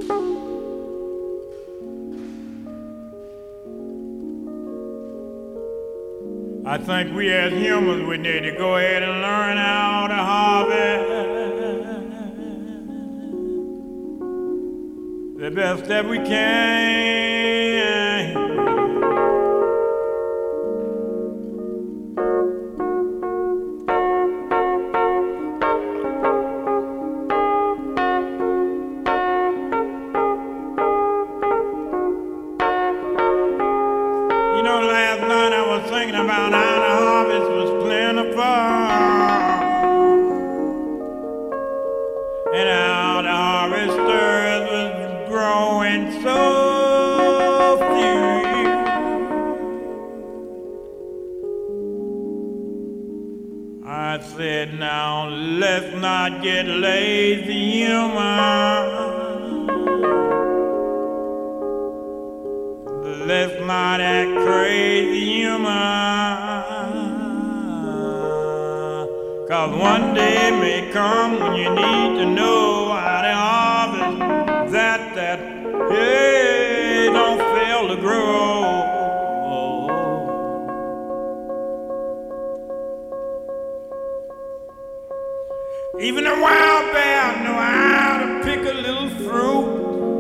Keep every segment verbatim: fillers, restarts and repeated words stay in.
I think we as humans, we need to go ahead and learn how to harvest the best that we can. You know, last night I was thinking about how the harvest was plentiful and how the harvesters was growing so few. I said, now let's not get lazy, human. Let's not act crazy, human. Cause one day may come when you need to know how to harvest that, that, hey, don't fail to grow. Even a wild bear know how to pick a little fruit.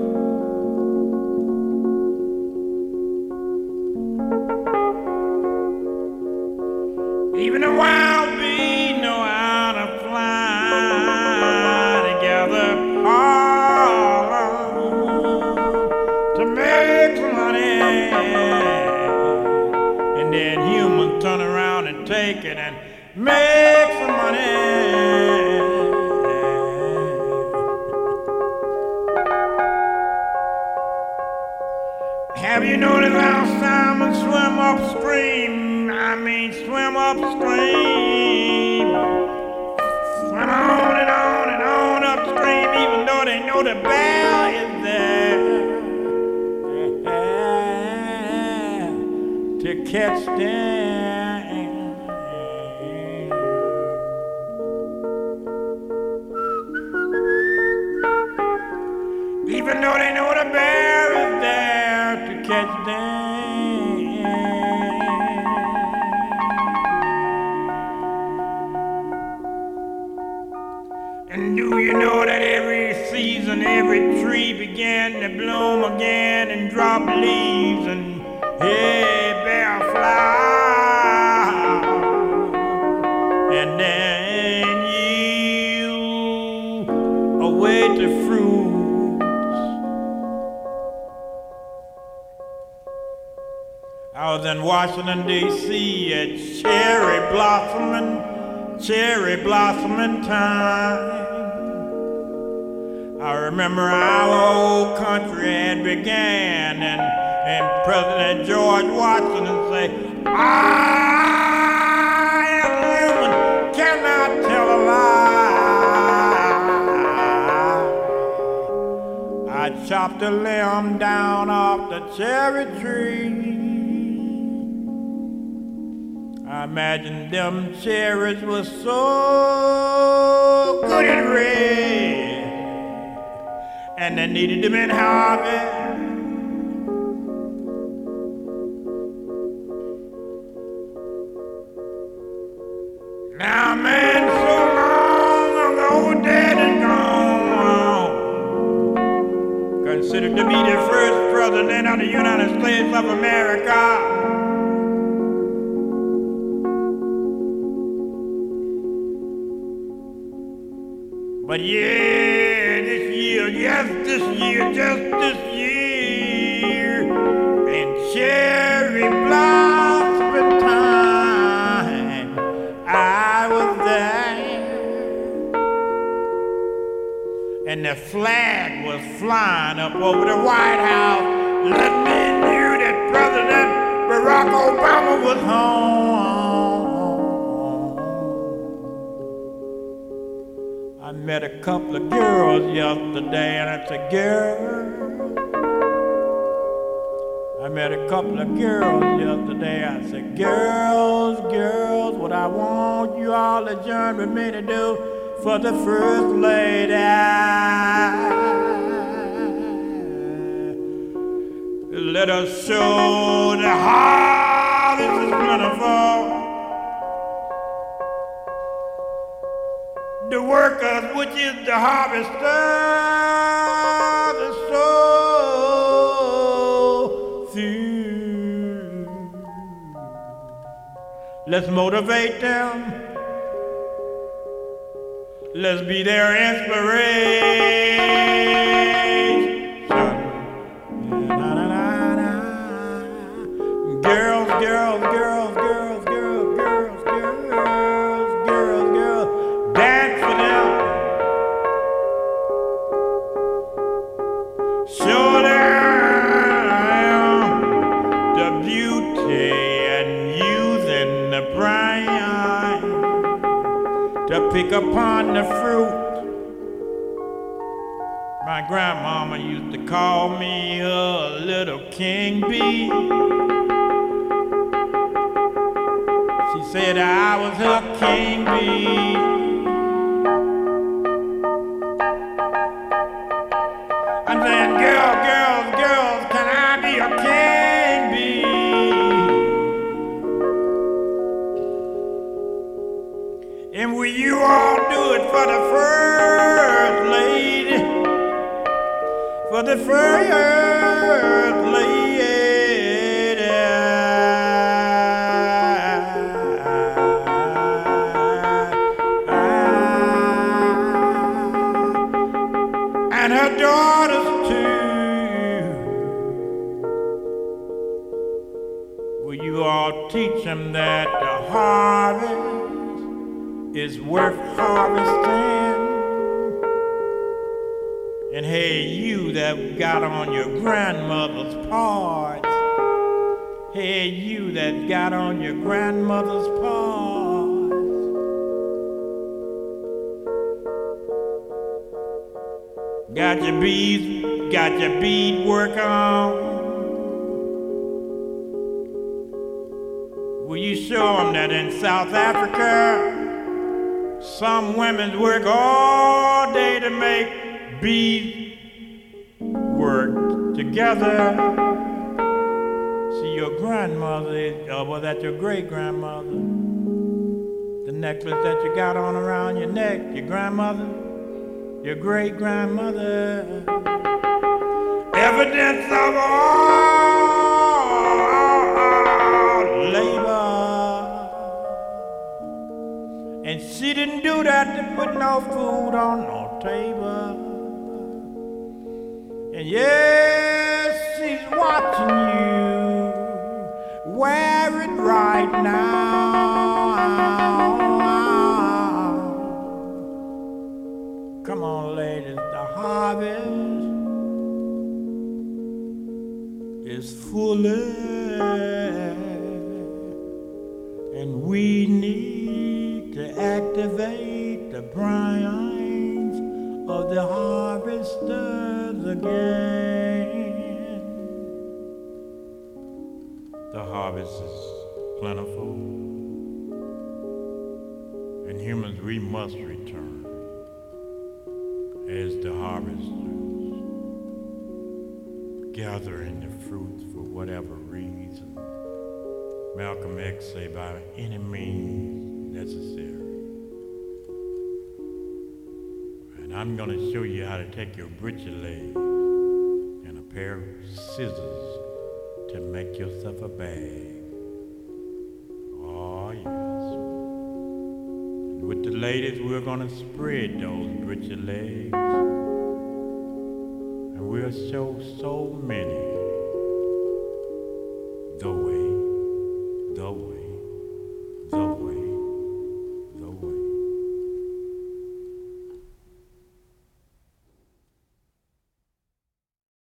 Even a wild bee know how to fly together oh, to make some honey, and then humans turn around and take it and make some money. Have you noticed how salmon swim upstream? I mean, swim upstream. Swim on and on and on upstream, even though they know the bear is there to catch them. Even though they know the bear is there to catch them. And do you know that every season, every tree began to bloom again and drop leaves and hey, bear flowers, and then yield away to fruits. I was in Washington, D C at cherry blossoming, cherry blossoming time. I remember our old country had began, and, and President George Washington say, I am human, cannot tell a lie. I chopped a limb down off the cherry tree. I imagine them cherries were so good and red, and they needed them in harvest. Now, man, so long ago, dead and gone, considered to be the first president of the United States of America. But yeah, this year, yes, this year, just this year, in cherry blossoming time, I was there, and the flag was flying up over the White House. Let me knew that President Barack Obama was home. I met a couple of girls yesterday, and I said, girl, I met a couple of girls yesterday. I said, girls, girls, what I want you all to join with me to do for the first lady. Let us show the harvest is plentiful. The workers, which is the harvesters, is so few. Let's motivate them. Let's be their inspiration. Girls, girls, girls, girls, girls, girls, girls, girls, girls, dance for them. Show them the beauty and youth and the pride to pick upon the fruit. My grandmama used to call me a little king bee. She said I was her king bee. I'm saying, girls, girls, girls, can I be a king bee? And will you all do it for the first lady? For the first lady. And her daughters too. Will you all teach them that the harvest is worth harvesting? And hey, you that got on your grandmother's parts, hey, you that got on your grandmother's parts, got your beads, got your bead work on. Will you show them that in South Africa, some women work all day to make bead work together? See, your grandmother, or was that your great-grandmother? The necklace that you got on around your neck, your grandmother? Your great-grandmother, evidence of all labor. And she didn't do that to put no food on no table. And yes, she's watching you wear it right now. Come on, ladies, the harvest is fuller, and we need to activate the brains of the harvesters again. The harvest is plentiful, and humans, we must return as the harvesters, gathering the fruits for whatever reason. Malcolm X say, by any means necessary. And I'm gonna show you how to take your britches leg and a pair of scissors to make yourself a bag. Oh yes. With the ladies, we're gonna spread those britches legs, and we'll show so many the way.